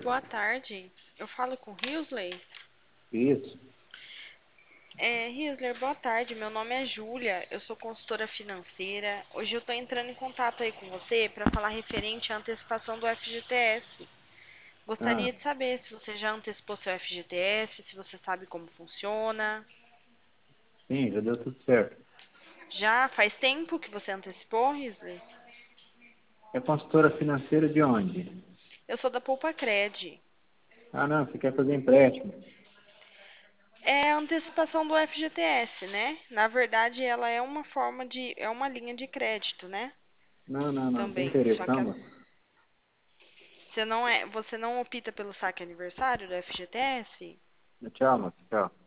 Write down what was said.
boa tarde. Eu falo com Hilsley. Isso. Hilsley, boa tarde. Meu nome é Júlia. Eu sou consultora financeira. Hoje eu estou entrando em contato aí com você para falar referente à antecipação do FGTS. Ah, Gostaria de saber se você já antecipou seu FGTS, se você sabe como funciona. sim, já deu tudo certo. Já faz tempo que você antecipou, Hilsley? É consultora financeira de onde? Eu sou da Poupa Cred. Ah, não, você quer fazer empréstimo. É a antecipação do FGTS, né? Na verdade, ela é uma linha de crédito, né? Não, não, não, tem Também. interesse Só que não, moço. você não opta pelo saque aniversário do FGTS? Tchau, moço, tchau.